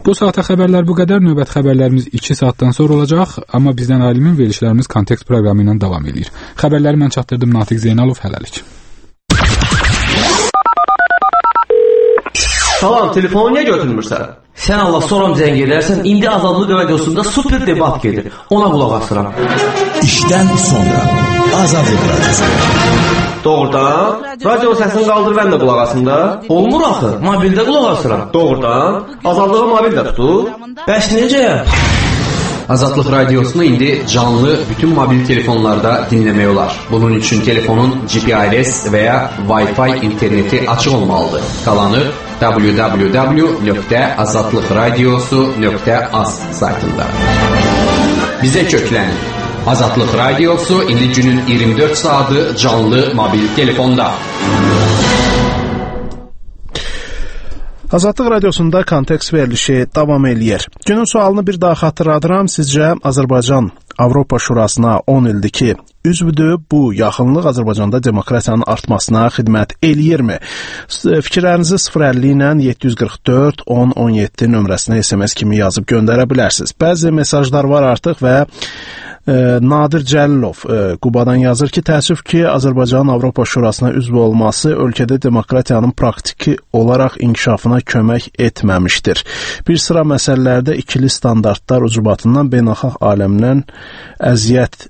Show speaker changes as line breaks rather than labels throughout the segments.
Bu saata xəbərlər bu qədər. Növbət xəbərlərimiz 2 saatdan sonra olacaq, amma bizdən ayrılmayın, verilişlərimiz kontekst proqramı ilə davam edir. Xəbərləri mən çatdırdım, Natiq Zeynalov, hələlik.
Salam, telefonu niyə götürmürsən? Sən Allah soram zəng edərsən, indi Azadlıq radiosunda super debat gedir. Ona qulaq asıram.
İşdən sonra Azadlıq radiosu.
Doğrudan? Radio səsini qaldır, mən də qulaq asım da. Olmur axı, mobildə qulaq asıram. Doğrudan? Azadlığı mobildə tutur. Bəs necə?
Azadlıq radiosunu indi canlı bütün mobil telefonlarda dinləmək olar. Bunun üçün telefonun GPRS və ya Wi-Fi interneti açıq olmalıdır. Qalanı www.azadlıqradiosu.az saytında. Bizə köklənin. Azadlıq radiosu indi günün 24 saatı canlı mobil telefonda.
Azadlıq radiosunda kontekst verilişi davam eləyir. Günün sualını bir daha xatırladıram. Sizcə Azərbaycan Avropa Şurasına 10 ildir ki, üzvüdür. Bu yaxınlıq Azərbaycanda demokratiyanın artmasına xidmət eləyirmi? Fikirlərinizi 050 ilə 744 1017 nömrəsinə SMS kimi yazıb göndərə bilərsiniz. Bəzi mesajlar var artıq və Nadir Cəlilov Qubadan yazır ki, təəssüf ki, Azərbaycanın Avropa Şurasına üzv olması ölkədə demokratiyanın praktiki olaraq inkişafına kömək etməmişdir. Bir sıra məsələlərdə ikili standartlar ucbatından beynəlxalq aləmdən əziyyət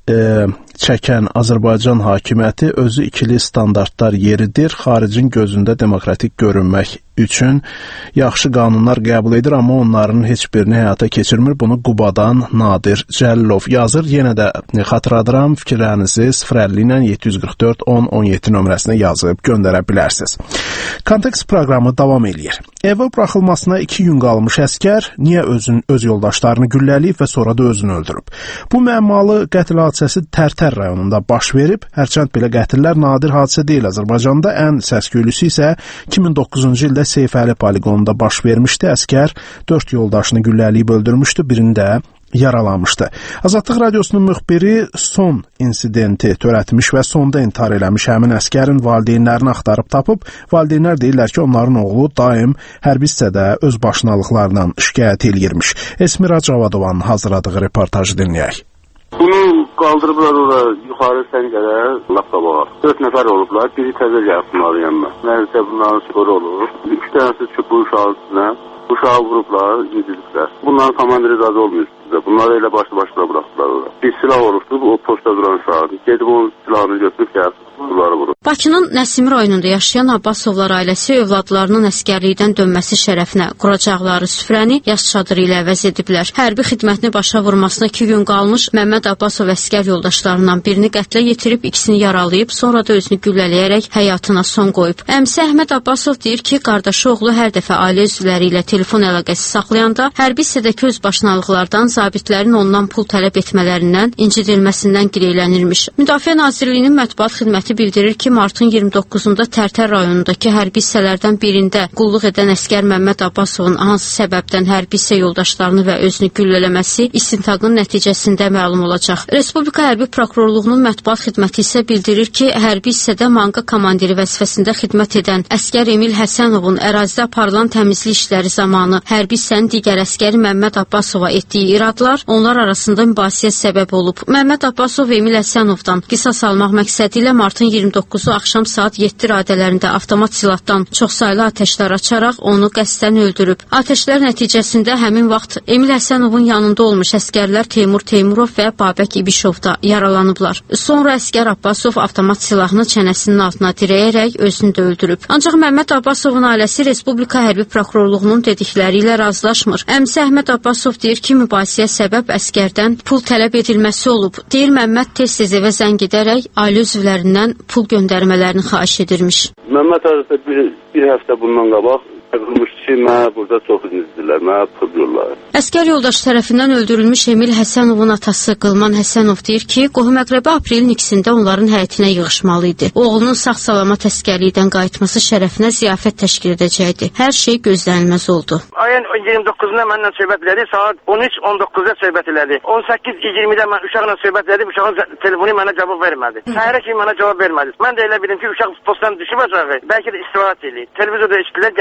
çəkən Azərbaycan hakimiyyəti özü ikili standartlar yeridir, xaricin gözündə demokratik görünmək üçün yaxşı qanunlar qəbul edir, amma onların heç birini həyata keçirmir. Bunu Qubadan Nadir Cəlilov yazır. Yenə də xatırladıram, fikirlərinizi 050 ilə 744 1017 nömrəsinə yazıb göndərə bilərsiniz. Kontekst proqramı davam eləyir. Evə buraxılmasına 2 gün qalmış əskər niyə öz yoldaşlarını gülləliyib və sonra da özünü öldürüb? Bu məmmalı qətl hadisəsi Tərtər rayonunda baş verib. Hərçənd belə qətllər nadir hadisə deyil Azərbaycanda. Ən səs-küylüsü isə 2009-cu ildə Seyfəli poligonunda baş vermişdi. Əskər 4 yoldaşını gülləliyib öldürmüşdü, birini də yaralamışdı. Azadlıq radiosunun müxbiri son insidenti törətmiş və sonda intihar eləmiş həmin əskərin valideynlərini axtarıb tapıb. Valideynlər deyirlər ki, onların oğlu daim hərbi hissədə öz başınalıqlarından şikayət eləyirmiş. Esmira Cavadovanın hazırladığı reportajı dinləyək.
Bunu qaldırıblar ora yuxarı səngərə, lap qabağa. 4 nəfər olublar, biri təzə gəlib bunların yanına. Nərisə bunların skoru olur. 3 dənəsi çıxıb bu uşağın üstünə. Uşağı vurublar, incidiblər. Bunların komandiri razı olmuyor sizə. Bunları elə başlı-başına bıraxdılar ora. Bir silah olubdur, o poçta duran uşağın. Gedib onun silahını götürüb gəlib.
Bakının Nəsimi rayonunda yaşayan Abbasovlar ailəsi övladlarının əskərlikdən dönməsi şərəfinə quracaqları süfrəni yas çadırı ilə əvəz ediblər. Hərbi xidmətini başa vurmasına 2 gün qalmış Məmməd Abbasov əskər yoldaşlarından birini qətlə yetirib, ikisini yaralayıb, sonra da özünü güllələyərək həyatına son qoyub. Əmsi Əhməd Abbasov deyir ki, qardaşı oğlu hər dəfə ailə üzvləri ilə telefon əlaqəsi saxlayanda hərbi hissədəki öz başınalıqlardan zabitlərin ondan pul tələb etmələrindən, incidilməsindən gileylənirmiş. Müdafiə Nazirliyinin mətbuat xidməti bildirir ki, martın 29-unda Tərtər rayonundakı hərbi hissələrdən birində qulluq edən əskər Məmməd Abbasovun hansı səbəbdən hərbi hissə yoldaşlarını və özünü güllələməsi istintaqın nəticəsində məlum olacaq. Respublika Hərbi Prokurorluğunun mətbuat xidməti isə bildirir ki, hərbi hissədə manqa komandiri vəzifəsində xidmət edən əskər Emil Həsənovun ərazidə aparılan təmizlik işləri zamanı hərbi hissənin digər əskəri Məmməd Abbasova etdiyi iradlar onlar arasında mübahisəyə səbəb olub. Məmməd Abbasov Emil Həsənovdan qisas almaq məqsədi ilə martın 29-u axşam saat 7 radələrində avtomat silahdan çoxsaylı atəşlər açaraq onu qəsdən öldürüb. Atəşlər nəticəsində həmin vaxt Emil Həsənovun yanında olmuş əskərlər Teymur Teymurov və Babək İbişov da yaralanıblar. Sonra əskər Abbasov avtomat silahını çənəsinin altına dirəyərək özünü də öldürüb. Ancaq Məmməd Abbasovun ailəsi Respublika Hərbi Prokurorluğunun dedikləri ilə razılaşmır. Əmsi Əhməd Abbasov deyir ki, mübahisəyə səbəb əskərdən pul tələb edilməsi olub. Deyir Məmməd tez-tez evə zəng edərək ailə üzvlərindən pul göndərmələrini xahiş edirmiş.
Məmməd arasında bir həftə bundan qabaq qırılmış ki, mənə burada çox izinizdirlər, mənə pul yollar.
Əskər yoldaş tərəfindən öldürülmüş Emil Həsənovun atası Qılman Həsənov deyir ki, qohum-əqrəbə aprelin 2-sində onların həyətinə yığışmalı idi. Oğlunun sağ-salamat əskərlikdən qayıtması şərəfinə ziyafət təşkil edəcəkdi. Hər şey gözlənilməz oldu.
Ayın 29-da mənlə söhbət elədi, saat 13-19-da söhbət elədi. 18-20-də mən uşaqla söhbət elədim, uşağın telefonu mənə cavab vermədi. Səhərə kimi mənə cavab vermədi. Mən də elə bildim ki, uşaq postdan düşüb aşağı, bəlkə də istirahət eləyir. Televizorda işçilər gəldi.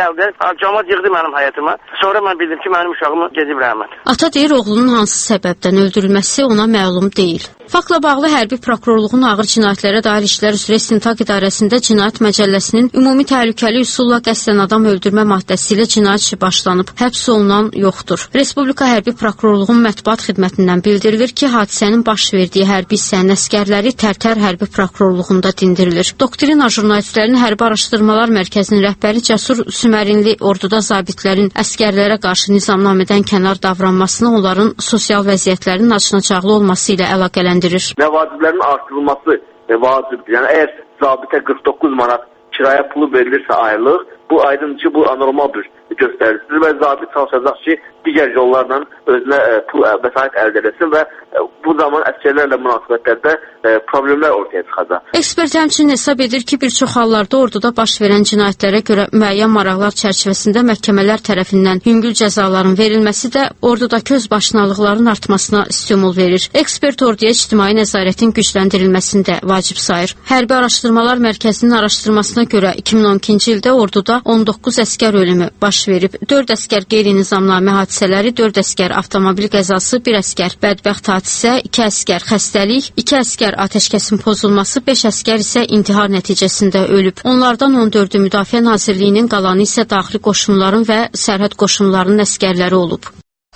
Camaat yığdı mənim həyatıma. Sonra mən bildim ki, mənim uşağımı gedib rəhmət.
Ata deyir, oğlunun hansı səbəbdən öldürülməsi ona məlum deyil. Faktla bağlı hərbi prokurorluğun ağır cinayətlərə dair işlər üzrə İstintaq İdarəsində Cinayət Məcəlləsinin ümumi təhlükəli üsulla qəsdən adam öldürmə maddəsi ilə cinayət işi başlanıb, həbs olunan yoxdur. Respublika Hərbi Prokurorluğun mətbuat xidmətindən bildirilir ki, hadisənin baş verdiyi hərbi hissənin əsgərləri Tərtər Hərbi Prokurorluğunda dindirilir. Doktrina jurnalistlərin Hərbi Araşdırmalar Mərkəzinin rəhbəri Cəsur Sümərinli orduda zabitlərin əsgərlərə qarşı nizamnamədən kənar davranmasını onların sosial vəziyyətlərinin açınacaqlı olması ilə əlaqələndirir.
Və vaciblərin artırılması vacibdir. Yəni, əgər zabitə 49 manat kirayə pulu verilirsə aylıq, bu aydın ki, bu anormal bir göstəricidir və zabit çalışacaq ki, digər yollarla özünə pul vəsait əldə etsin və bu zaman əsgərlərlə münasibətlərdə problemlər ortaya çıxacaq.
Ekspert həmçinin hesab edir ki, bir çox hallarda orduda baş verən cinayətlərə görə müəyyən maraqlar çərçivəsində məhkəmələr tərəfindən yüngül cəzaların verilməsi də ordudakı özbaşınalıqların artmasına stimul verir. Ekspert orduya ictimai nəzarətin gücləndirilməsini də vacib sayır. Hərbi Araşdırmalar Mərkəzinin araşdırmasına görə 2012-ci ildə orduda 19 əsgər ölümü baş verib. 4 əsgər qeyri-nizamnamə hadisələri, 4 əsgər avtomobil qəzası, 1 əsgər bədbəxt hadisə, 2 əsgər xəstəlik, 2 əsgər atəşkəsin pozulması, 5 əsgər isə intihar nəticəsində ölüb. Onlardan 14-ü Müdafiə Nazirliyinin, qalanı isə daxili qoşunların və sərhəd qoşunlarının əsgərləri olub.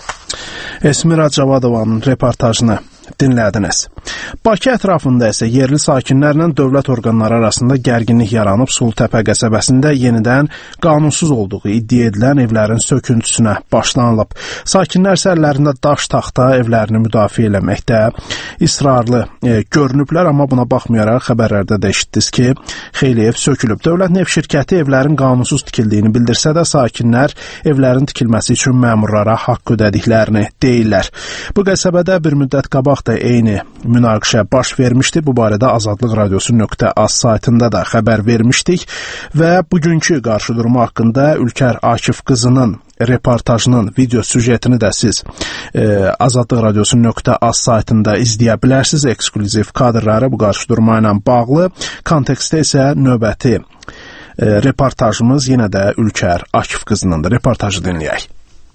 Esmira Cavadovanın reportajını dinlədiniz. Bakı ətrafında isə yerli sakinlərlə dövlət orqanları arasında gərginlik yaranıb Sultəpə qəsəbəsində yenidən qanunsuz olduğu iddia edilən evlərin söküntüsünə başlanılıb. Sakinlər isə əllərində daş taxta evlərini müdafiə eləməkdə israrlı görünüblər, amma buna baxmayaraq xəbərlərdə də eşitdiniz ki, xeyli ev sökülüb. Dövlət Neft şirkəti evlərin qanunsuz tikildiyini bildirsə də sakinlər evlərin tikilməsi üçün məmurlara haqq ödədiklərini deyirlər. Bu qəsəbədə bir müddət qabaq da eyni münaqişə baş vermişdi. Bu barədə Azadlıq Radiosu.az saytında da xəbər vermişdik və bugünkü qarşıdurma haqqında Ülkər Akif qızının reportajının video süjetini də siz Azadlıq Radiosu.az saytında izləyə bilərsiniz. Eksklüziv kadrları bu qarşıdurma ilə bağlı. Kontekstdə isə növbəti reportajımız yenə də Ülkər Akif qızınındır. Reportajı dinləyək.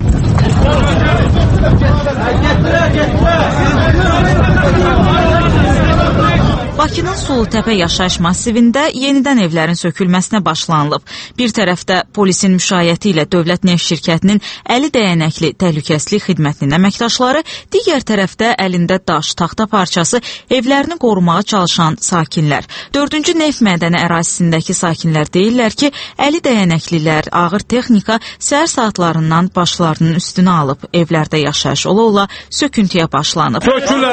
Bakının Sultəpə yaşayış massivində yenidən evlərin sökülməsinə başlanılıb. Bir tərəfdə polisin müşayiəti ilə Dövlət Neft şirkətinin əli dəyənəkli təhlükəsizlik xidmətinin əməkdaşları, digər tərəfdə əlində daş, taxta parçası evlərini qorumağa çalışan sakinlər. 4-cü neft mədəni ərazisindəki sakinlər deyirlər ki, əli dəyənəklilər, ağır texnika səhər saatlarından başlarının üstünə alıb evlərdə yaşayış ola-ola söküntüyə başlanıb.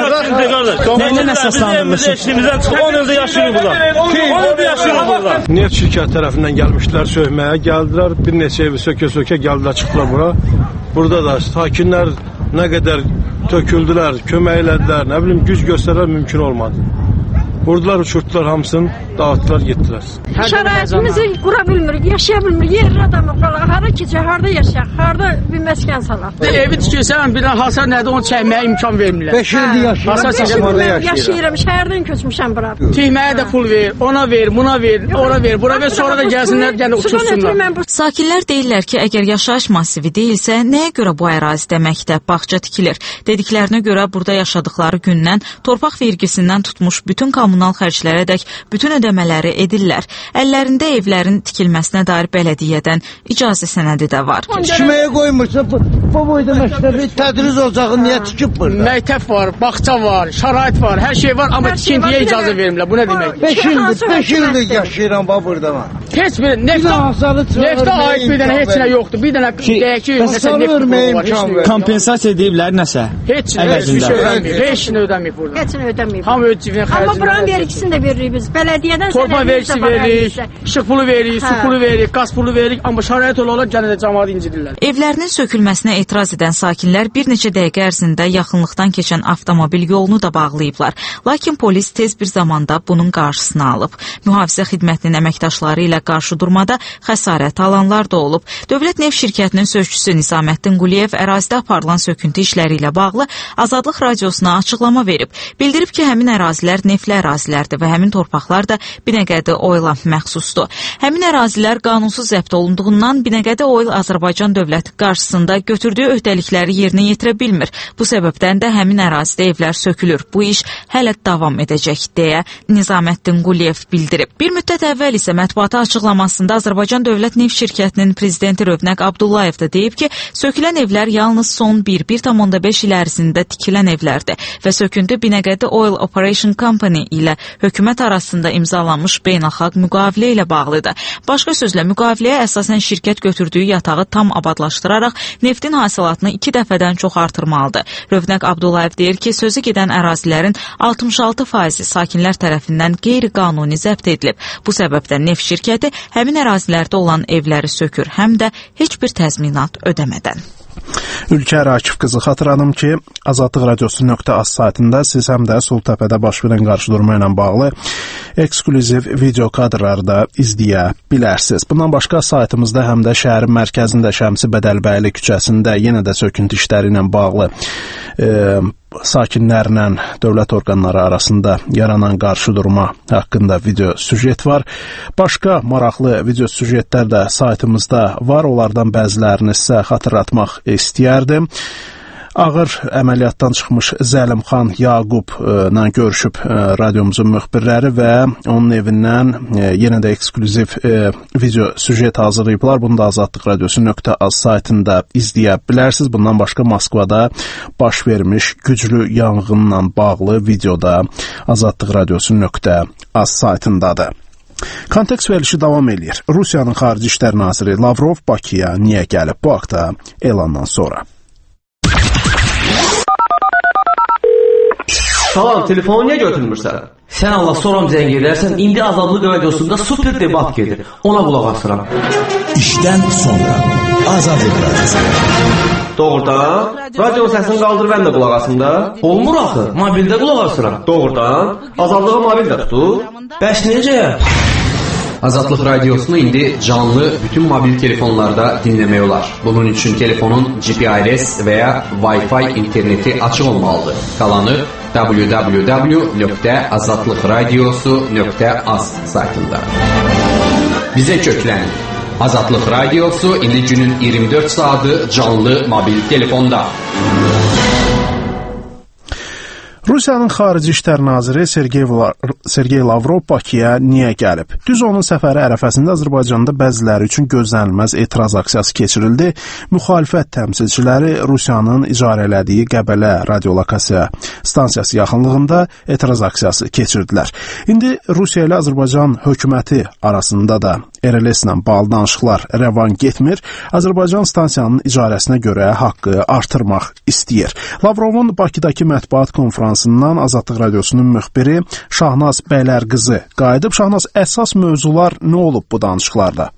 On ildə yaşayırıq burada. Neft şirkət tərəfindən gəlmişlər söhməyə, gəldilər, bir neçə evi sökə-sökə gəldilər, çıxdılar bura. Burada da sakinlər nə qədər töküldülər, kömək elədilər, nə bilim, güc göstərər mümkün olmadı. Vurdular, uçurtdular hamısını, dağıtdılar, getdilər.
Şəraitimizi qura bilmirik, yaşaya bilmirik. Yerli adamı qalaq, hara keçək, harada yaşayaq, harada bir məskən salaq.
Evi tikirsən, bir hasar nədir, onu çəkməyə imkan vermirlər.
5 ildir yaşayıram. Yaşayıram, şəhərdən köçmüşəm bura.
Tüyməyə də pul ver, ona ver, buna ver, ora ver, bura ver, sonra da gəlsinlər, gəlin uçursunlar.
Sakinlər deyirlər ki, əgər yaşayış massivi deyilsə, nəyə görə bu ərazidə məktəb, bağça tikilir? Dediklərinə görə burada yaşadıkları gündən torpaq vergisindən tutmuş bütün kommunal xərclərədək bütün ödəmələri edirlər. Əllərində evlərin tikilməsinə dair bələdiyyədən icazə sənədi də var.
Tikməyə qoymursa, bu boyda məktəbi tədris olacağı niyə tikib burada?
Məktəb var, bağça var, şərait var, hər şey var, amma tikintiyə icazə vermirlər. Bu nə demək?
5 ildir yaşayıram burada mən.
Heç bir neftə aid bir dənə heç nə yoxdur. Bir dənə deyək nəsə neft var.
Kompensasiya deyiblər nəsə?
Heç nə ödəməyib burada.
Heç nə ödəməyib.
Hamı öz cibinə xərcləyir.
Amma buranın vergisini də veririk biz. Bələdiyyədən
torpaq vergisi veririk, işıq pulu veririk, su pulu veririk, qaz pulu veririk, amma şərait olaraq gənə də cəmaatı incidirlər.
Evlərinin sökülməsinə etiraz edən sakinlər bir neçə dəqiqə ərzində yaxınlıqdan keçən avtomobil yolunu da bağlayıblar. Lakin polis tez bir zamanda bunun qarşısını alıb. Mühafizə xidmətinin əməkdaşları ilə ilə qarşıdurmada xəsarət alanlar da olub. Dövlət Neft Şirkətinin sözçüsü Nizaməddin Quliyev ərazidə aparılan söküntü işləri ilə bağlı Azadlıq Radiosuna açıqlama verib. Bildirib ki, həmin ərazilər neftli ərazilərdir və həmin torpaqlar da Binəqədi Oil'a məxsusdur. Həmin ərazilər qanunsuz zəbt olunduğundan Binəqədi Oil Azərbaycan dövləti qarşısında götürdüyü öhdəlikləri yerinə yetirə bilmir. Bu səbəbdən də həmin ərazidə evlər sökülür. Bu iş hələ davam edəcək, deyə Nizaməddin Quliyev bildirib. Bir müddət əvvəl isə mətbuata açıqlamasında Azərbaycan Dövlət Neft Şirkətinin prezidenti Rövnəq Abdullayev da deyib ki, sökülən evlər yalnız son 1,5 il ərzində tikilən evlərdir və söküntü Binəqədi Oil Operation Company ilə hökumət arasında imzalanmış beynəlxalq müqavilə ilə bağlıdır. Başqa sözlə, müqaviləyə əsasən şirkət götürdüyü yatağı tam abadlaşdıraraq neftin hasilatını 2 dəfədən çox artırmalıdır. Rövnəq Abdullayev deyir ki, sözü gedən ərazilərin 66% sakinlər tərəfindən qeyri-qanuni zəbt edilib. Bu səbəbdən neft şirkəti həmin ərazilərdə olan evləri sökür, həm də heç bir təzminat ödəmədən.
Ülkər Akif qızı, xatırladım ki, Azadlıq Radiosu.az saytında siz həm də Sultəpədə baş verən qarşıdurma ilə bağlı eksklüziv video kadrları da izləyə bilərsiniz. Bundan başqa saytımızda həm də şəhərin mərkəzində Şəmsi Bədəlbəyli küçəsində yenə də söküntü işləri ilə bağlı sakinlərlə dövlət orqanları arasında yaranan qarşıdurma haqqında video süjet var. Başqa maraqlı video süjetlər də saytımızda var. Onlardan bəzilərini sizə xatırlatmaq istəyərdim. Ağır əməliyyatdan çıxmış Zəlimxan Yaqubla görüşüb radiomuzun müxbirləri və onun evindən yenə də eksklüziv video süjet hazırlayıblar. Bunu da Azadlıq Radiosu.az saytında izləyə bilərsiniz. Bundan başqa Moskvada baş vermiş güclü yanğınla bağlı videoda Azadlıq Radiosu.az saytındadır. Kontekst verilişi davam edir. Rusiyanın Xarici İşlər Naziri Lavrov Bakıya niyə gəlib? Bu haqda elandan sonra.
Salam, telefonu niyə götürmürsən? Sən Allah soram zəng edərsən, indi Azadlıq Radiosunda super debat gedir. Ona qulaq asıram.
İşdən sonra Azadlıq Radiosu.
Doğrudan? Radionun səsini qaldır, mən də qulaq asım da. Olmur axı, mobildə qulaq asıram. Doğrudan? Azadlığı mobildə tutur. Bəs necə?
Azadlıq Radiosunu indi canlı bütün mobil telefonlarda dinləmək olar. Bunun üçün telefonun GPRS və ya Wi-Fi interneti açıq olmalıdır. Qalanı www.azadlıqradiosu.az saytında. Bizə köklənin. Azadlıq Radiosu indi günün 24 saatı canlı mobil telefonda.
Rusiyanın Xarici İşlər Naziri Sergey Lavrov Bakıya niyə gəlib? Düz onun səfəri ərəfəsində Azərbaycanda bəziləri üçün gözlənilməz etiraz aksiyası keçirildi. Müxalifət təmsilçiləri Rusiyanın icarə elədiyi Qəbələ radiolokasiya stansiyası yaxınlığında etiraz aksiyası keçirdilər. İndi Rusiya ilə Azərbaycan hökuməti arasında da RLS-lə bağlı danışıqlar rəvan getmir. Azərbaycan stansiyanın icarəsinə görə haqqı artırmaq istəyir. Lavrovun Bakıdakı mətbuat konfransından Azadlıq Radiosunun müxbiri Şahnaz Bəylərqızı qayıdıb. Şahnaz, əsas mövzular nə olub bu danışıqlarda?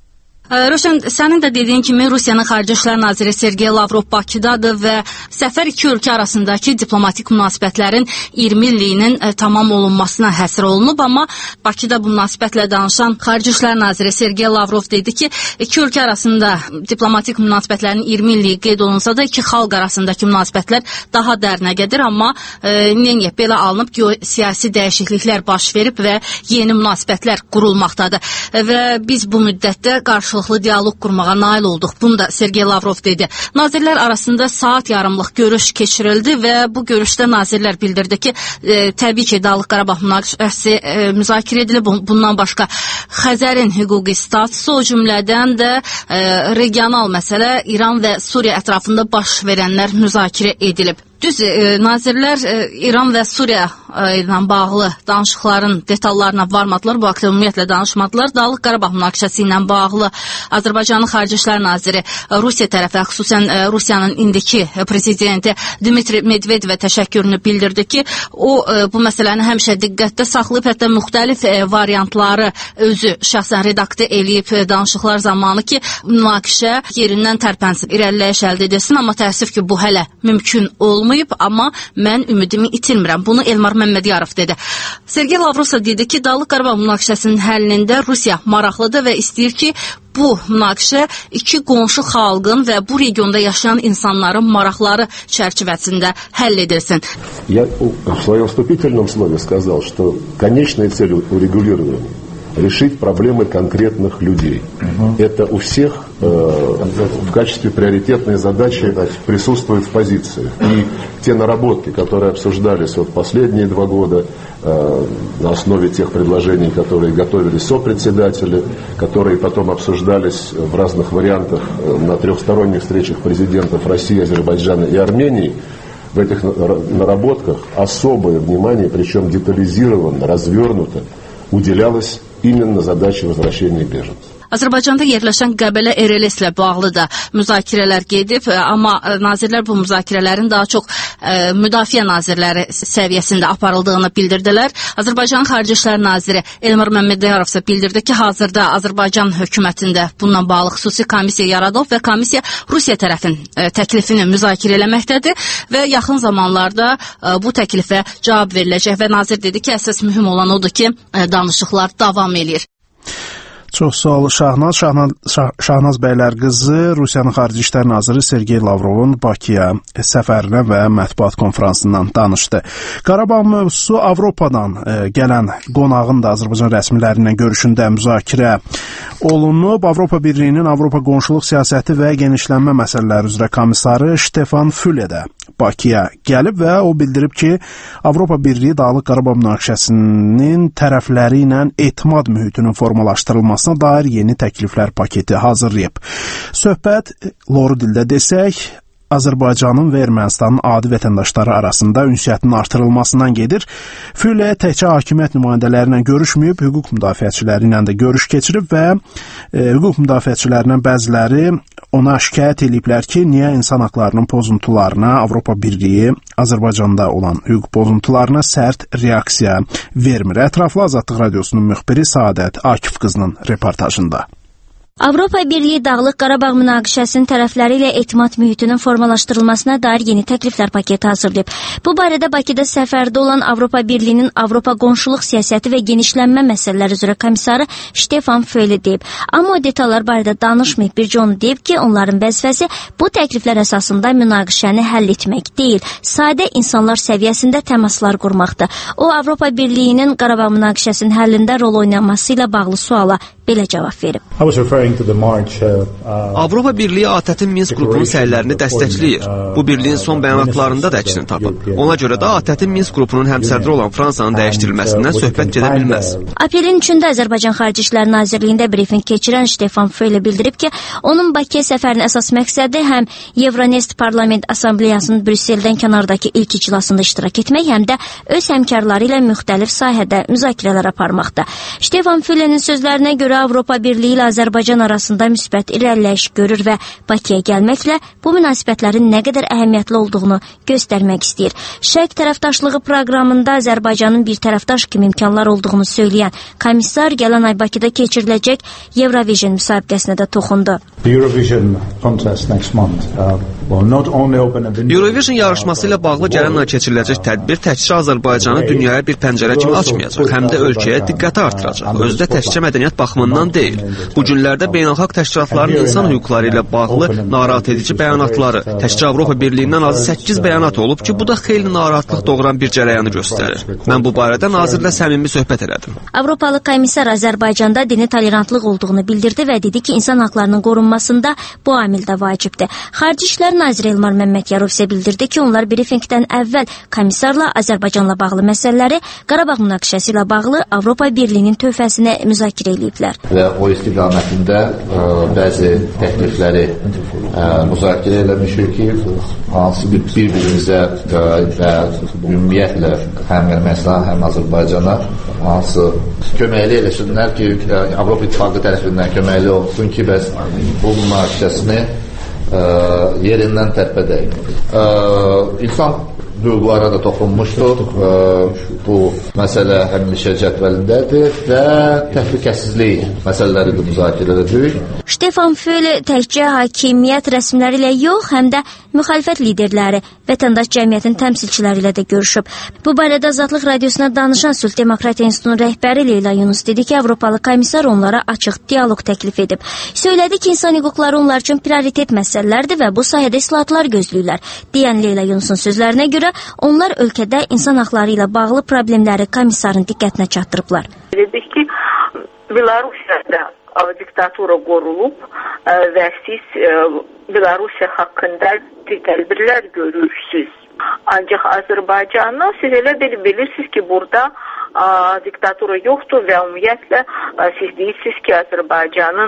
Ruşen, sənin də dediyin kimi Rusiyanın Xarici İşlər Naziri Sergey Lavrov Bakıdadır və səfər iki ölkə arasındakı diplomatik münasibətlərin 20 illiyinin tamam olunmasına həsr olunub, amma Bakıda bu münasibətlə danışan Xarici İşlər Naziri Sergey Lavrov dedi ki, iki ölkə arasında diplomatik münasibətlərin 20 illiyi qeyd olunsa da iki xalq arasındakı münasibətlər daha dərinə gedir, amma belə alınıb geosiyasi dəyişikliklər baş verib və yeni münasibətlər qurulmaqdadır və biz bu müddətdə qarşılıqlı dialoq qurmağa nail olduq. Bunu da Sergey Lavrov dedi. Nazirlər arasında saat yarımlıq görüş keçirildi və bu görüşdə nazirlər bildirdi ki, təbii ki, Dağlıq Qarabağ münaqişəsi müzakirə edilib. Bundan başqa Xəzərin hüquqi statusu, o cümlədən də regional məsələ İran və Suriya ətrafında baş verənlər müzakirə edilib. Düz nazirlər İran və Suriya ilə bağlı danışıqların detallarına varmadılar, bu haqda ümumiyyətlə danışmadılar. Dağlıq Qarabağ münaqişəsi ilə bağlı Azərbaycanın Xarici İşlər Naziri Rusiya tərəfə, xüsusən Rusiyanın indiki prezidenti Dmitri Medvedevə təşəkkürünü bildirdi ki, o bu məsələni həmişə diqqətdə saxlayıb, hətta müxtəlif variantları özü şəxsən redaktə eləyib danışıqlar zamanı ki, münaqişə yerindən tərpənsin, irəliləyiş əldə edilsin, amma təəssüf ki, bu hələ mümkün olmayıb. olmayıb, amma mən ümidimi itirmirəm. Bunu Elmar Məmmədiyarov dedi. Sergey Lavrov dedi ki, Dağlıq Qarabağ münaqişəsinin həllində Rusiya maraqlıdır və istəyir ki, bu münaqişə iki qonşu xalqın və bu regionda yaşayan insanların maraqları çərçivəsində həll edilsin.
Я в своем вступительном слове сказал, что конечной целью урегулирования решить проблемы конкретных людей. Это у всех в качестве приоритетной задачи присутствует в позиции. И те наработки, которые обсуждались вот последние 2 года на основе тех предложений, которые готовили сопредседатели, которые потом обсуждались в разных вариантах на трехсторонних встречах президентов России, Азербайджана и Армении, в этих наработках особое внимание, причем детализированно, развернуто, уделялось именно задаче возвращения беженцев.
Azərbaycanda yerləşən Qəbələ RLS ilə bağlı da müzakirələr gedib, amma nazirlər bu müzakirələrin daha çox müdafiə nazirləri səviyyəsində aparıldığını bildirdilər. Azərbaycanın Xarici İşlər Naziri Elmar Məmmədiyarov isə bildirdi ki, hazırda Azərbaycan hökumətində bununla bağlı xüsusi komissiya yaradılıb və komissiya Rusiya tərəfin təklifini müzakirə eləməkdədir və yaxın zamanlarda bu təklifə cavab veriləcək və nazir dedi ki, əsas mühüm olan odur ki, danışıqlar davam edir.
Çox sağ ol Şahnaz. Şahnaz bəylər qızı Rusiyanın Xarici İşlər Naziri Sergey Lavrovun Bakıya səfərinə və mətbuat konfransından danışdı. Qarabağ mövzusu Avropadan gələn qonağın da Azərbaycan rəsmilərinin görüşündə müzakirə olunub. Avropa Birliyinin Avropa qonşuluq siyasəti və genişlənmə məsələləri üzrə komissarı Stefan Füle də Bakıya gəlib və o bildirib ki, Avropa Birliyi Dağlıq Qarabağ münaqişəsinin tərəfləri ilə etimad mühitinin formalaşdırılmasına dair yeni təkliflər paketi hazırlayıb. Söhbət loru dildə desək, Azərbaycanın və Ermənistanın adi vətəndaşları arasında ünsiyyətin artırılmasından gedir. Füle təkcə hakimiyyət nümayəndələri ilə görüşməyib, hüquq müdafiəçiləri ilə də görüş keçirib və hüquq müdafiəçilərindən bəziləri ona şikayət ediblər ki, niyə insan haqlarının pozuntularına Avropa Birliyi Azərbaycanda olan hüquq pozuntularına sərt reaksiya vermir. Ətraflı Azadlıq Radiosunun müxbiri Saadət Akif qızının reportajında.
Avropa Birliyi Dağlıq Qarabağ münaqişəsinin tərəfləri ilə etimad mühitinin formalaşdırılmasına dair yeni təkliflər paketi hazırlayıb. Bu barədə Bakıda səfərdə olan Avropa Birliyinin Avropa qonşuluq siyasəti və genişlənmə məsələləri üzrə komissarı Stefan Füle deyib. Amma o detallar barədə danışmayıb. Bircə onu deyib ki, onların vəzifəsi bu təkliflər əsasında münaqişəni həll etmək deyil, sadə insanlar səviyyəsində təmaslar qurmaqdır. O, Avropa Birliyinin Qarabağ münaqişəsinin həllində rol oynaması ilə bağlı suala belə cavab verib.
Avropa Birliyi ATƏT-in Minsk qrupunun səylərini dəstəkləyir. Bu birliyin son bəyanatlarında da əksini tapıb. Ona görə də ATƏT-in Minsk qrupunun həmsədri olan Fransanın dəyişdirilməsindən söhbət gedə bilməz.
Aprelin 3-də Azərbaycan Xarici İşlər Nazirliyində brifinq keçirən Stefan Füle bildirib ki, onun Bakıya səfərinin əsas məqsədi həm Euronest Parlament Assambleyasının Brüsseldən kənardakı ilk iclasında iştirak etmək, həm də öz həmkarları ilə müxtəlif sahədə müzakirələr aparmaqdır. Stefan Füle'nin sözlərinə görə Avropa Birliyi ilə Azərbaycan arasında müsbət irəliləyiş görür və Bakıya gəlməklə bu münasibətlərin nə qədər əhəmiyyətli olduğunu göstərmək istəyir. Şərq tərəfdaşlığı proqramında Azərbaycanın bir tərəfdaş kimi imkanlar olduğunu söyləyən komissar gələn ay Bakıda keçiriləcək Eurovision müsabiqəsinə də toxundu.
Eurovision yarışması ilə bağlı gələn ay keçiriləcək tədbir təkcə Azərbaycanı dünyaya bir pəncərə kimi açmayacaq, həm də ölkəyə diqqəti artıracaq. Özü də təkcə mədəniyyət baxımından deyil. Bu günlərdə beynəlxalq təşkilatların insan hüquqları ilə bağlı narahat edici bəyanatları, təkcə Avropa Birliyindən azı 8 bəyanat olub ki, bu da xeyli narahatlıq doğuran bir cərəyanı göstərir. Mən bu barədə nazirlə səmimi söhbət elədim.
Avropalı komissar Azərbaycanda dini tolerantlıq olduğunu bildirdi və dedi ki, insan haqlarının qorunmasında bu amil də vacibdir. Xarici İşlər Naziri Elmar Məmmədiyarov isə bildirdi ki, onlar brifinqdən əvvəl komissarla Azərbaycanla bağlı məsələləri, Qarabağ münaqişəsi ilə bağlı Avropa Birliyinin tövhəsini müzakirə ediblər.
Və o istiqamətində bəzi təklifləri müzakirə eləmişik ki, hansı bir-birimizə və ümumiyyətlə həm Ermənistan, həm Azərbaycana hansı köməkli eləsinlər ki, Avropa İttifaqı tərəfindən köməkli olsun ki, bəs bu münaqişəsini yerindən tərpədək. İnsan hüquqlara da toxunmuşduq. Bu məsələ həmişə cədvəlindədir və təhlükəsizlik məsələləri də müzakirə edirik.
Stefan Füle təkcə hakimiyyət rəsmiləri ilə yox, həm də müxalifət liderləri, vətəndaş cəmiyyətin təmsilçiləri ilə də görüşüb. Bu barədə Azadlıq Radiosuna danışan Sülh Demokratiya İnstitutunun rəhbəri Leyla Yunus dedi ki, Avropalı komissar onlara açıq dialoq təklif edib. Söylədi ki, insan hüquqları onlar üçün prioritet məsələlərdir və bu sahədə islahatlar gözləyirlər. Deyən Leyla Yunus'un sözlərinə görə onlar ölkədə insan haqları ilə bağlı problemləri komissarın diqqətinə çatdırıblar.
Dedik ki, Belarusiyada diktatura qorulub və siz Belarusiya haqqında tədbirlər görürsünüz. Ancaq Azərbaycanı siz elə bilirsiniz ki, burada diktatura yoxdur və ümumiyyətlə siz deyirsiniz ki, Azərbaycanın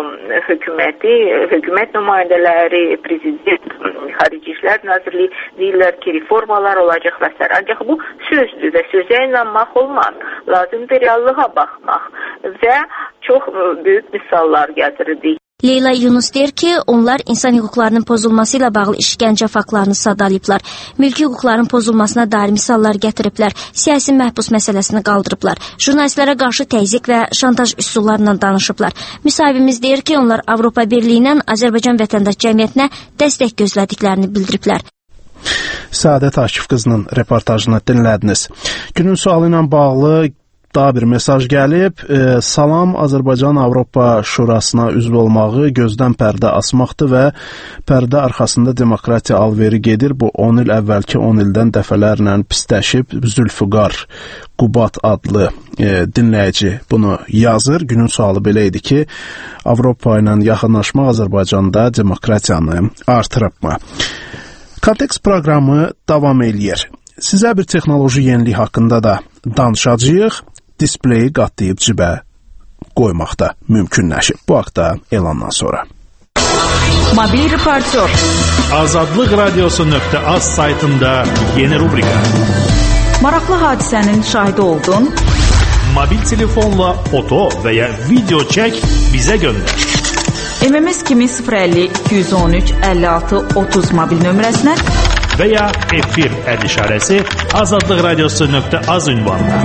hökumət nümayəndələri, prezident, Xarici İşlər Nazirliyi deyirlər ki, reformalar olacaq və s. Ancaq bu sözdür və sözə inanmaq olmaz. Lazımdır reallığa baxmaq və çox böyük misallar gətirdik.
Leyla Yunus deyir ki, onlar insan hüquqlarının pozulması ilə bağlı işgəncə faktlarını sadalayıblar. Mülki hüquqların pozulmasına dair misallar gətiriblər. Siyasi məhbus məsələsini qaldırıblar. Jurnalistlərə qarşı təzyiq və şantaj üsullarla danışıblar. Müsahibimiz deyir ki, onlar Avropa Birliyindən Azərbaycan vətəndaş cəmiyyətinə dəstək gözlədiklərini bildiriblər.
Səadət Akif qızının reportajını dinlədiniz. Günün sualı ilə bağlı daha bir mesaj gəlib. Salam, Azərbaycan Avropa Şurasına üzv olmağı gözdən pərdə asmaqdır və pərdə arxasında demokratiya alveri gedir. Bu 10 il əvvəlki 10 ildən dəfələrlə pisləşib. Zülfüqar Qubat adlı dinləyici bunu yazır. Günün sualı belə idi ki, Avropa ilə yaxınlaşmaq Azərbaycanda demokratiyanı artırıbmı? Kontekst proqramı davam eləyir. Sizə bir texnoloji yenilik haqqında da danışacağıq. Displeyi qatlayıb cibə qoymaq da mümkünləşib. Bu haqda elandan sonra.
Mobil reportyor.
Azadlıq Radiosu.az saytında yeni rubrika.
Maraqlı hadisənin şahidi oldun.
Mobil telefonla foto və ya video çək, bizə göndər.
MMS kimi 050 213 56 30 mobil nömrəsinə
və ya efir işarəsi Azadlıq Radiosu.az ünvanına.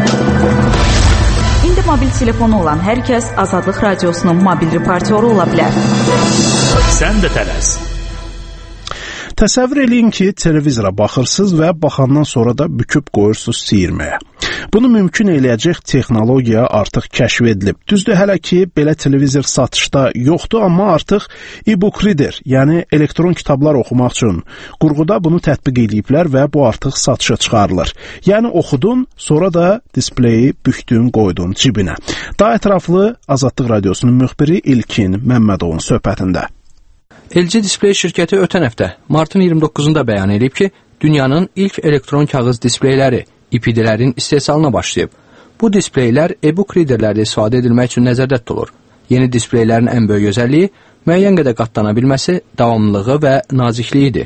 İndi mobil telefonu olan hər kəs Azadlıq Radiosunun mobil reportyoru ola bilər.
Sən də tələs.
Təsəvvür eləyin ki, televizora baxırsınız və baxandan sonra da büküb qoyursunuz siyirməyə. Bunu mümkün eləyəcək texnologiya artıq kəşf edilib. Düzdür, hələ ki, belə televizor satışda yoxdur, amma artıq e-book reader, yəni elektron kitablar oxumaq üçün qurğuda bunu tətbiq ediblər və bu artıq satışa çıxarılır. Yəni oxudun, sonra da displeyi bükdün, qoydun cibinə. Daha ətraflı Azadlıq Radiosunun müxbiri İlkin Məmmədovun söhbətində.
LG Display şirkəti ötən həftə martın 29-unda bəyan edib ki, dünyanın ilk elektron kağız displeyləri IPD-lərin istehsalına başlayıb. Bu displeylər e-book readerlərdə istifadə edilmək üçün nəzərdə tutulur. Yeni displeylərin ən böyük özəlliyi müəyyən qədər qatlana bilməsi, davamlılığı və nazikliyidir.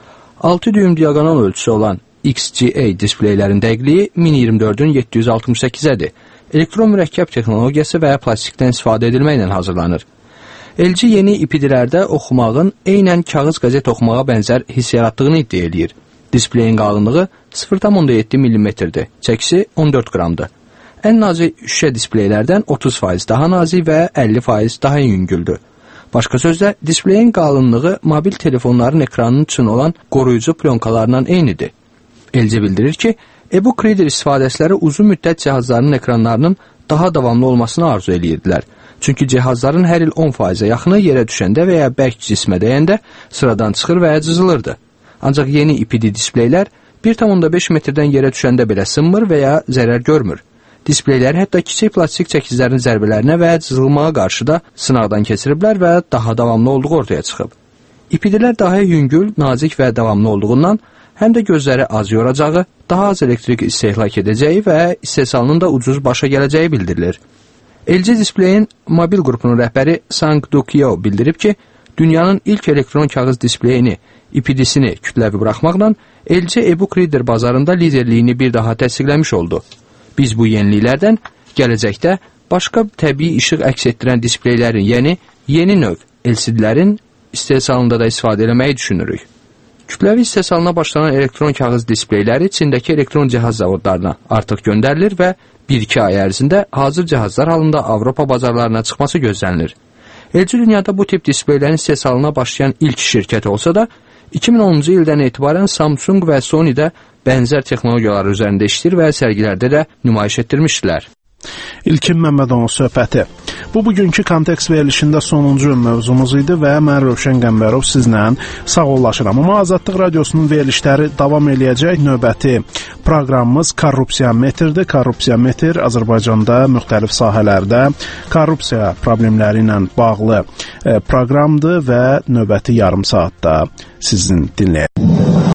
6 düym diaqonal ölçüsü olan XGA displeylərin dəqiqliyi 1024-ün 768-ədir. Elektron mürəkkəb texnologiyası və plastikdən istifadə edilməklə hazırlanır. LG yeni IPD-lərdə oxumağın eynən kağız qəzet oxumağa bənzər hiss yaratdığını iddia edir. Displeyin qalınlığı 0,7 mm-dir, çəkisi 14 qramdır. Ən nazik şüşə displeylərdən 30% daha nazik və 50% daha yüngüldür. Başqa sözlə, displeyin qalınlığı mobil telefonların ekranının üçün olan qoruyucu plonkalarından eynidir. LG bildirir ki, e-book reader istifadəçiləri uzun müddət cihazlarının ekranlarının daha davamlı olmasını arzu edirdilər. Çünki cihazların hər il 10%-ə yaxını yerə düşəndə və ya bərk cismə dəyəndə sıradan çıxır və ya cızılırdı. Ancaq yeni IPD displeylər 1,5 metrdən yerə düşəndə belə sınmır və ya zərər görmür. Displeyləri hətta kiçik plastik çəkizlərin zərbələrinə və cızılmağa qarşı da sınaqdan keçiriblər və daha davamlı olduğu ortaya çıxıb. IPD-lər daha yüngül, nazik və davamlı olduğundan həm də gözləri az yoracağı, daha az elektrik istehlak edəcəyi və istehsalının da ucuz başa gələcəyi bildirilir. LG Display'in mobil qrupunun rəhbəri Sang Dukyo bildirib ki, dünyanın ilk elektron kağız displeyini, IPD-sini kütləvi buraxmaqla LG e-book reader bazarında liderliyini bir daha təsdiqləmiş oldu. Biz bu yeniliklərdən gələcəkdə başqa təbii işıq əks etdirən displeylərin, yəni yeni növ LCD-lərin istehsalında da istifadə etməyi düşünürük. Kütləvi istehsalına başlanan elektron kağız displeyləri Çindəki elektron cihaz zavodlarına artıq göndərilir və 1-2 ay ərzində hazır cihazlar halında Avropa bazarlarına çıxması gözlənilir. LG dünyada bu tip displeylərin istehsalına başlayan ilk şirkət olsa da, 2010-cu ildən etibarən Samsung və Sony də bənzər texnologiyalar üzərində işləyir və sərgilərdə də nümayiş etdirmişdilər.
İlkin Məmmədovun söhbəti. Bu bugünkü kontekst verilişində sonuncu mövzumuz idi və mən Rövşən Qəmbərov sizlə sağollaşıram. Amma Azadlıq Radiosunun verilişləri davam eləyəcək. Növbəti proqramımız Korrupsiya metrdir. Korrupsiya metr Azərbaycanda müxtəlif sahələrdə korrupsiya problemləri ilə bağlı proqramdır və növbəti yarım saatda sizin dinləyəcək.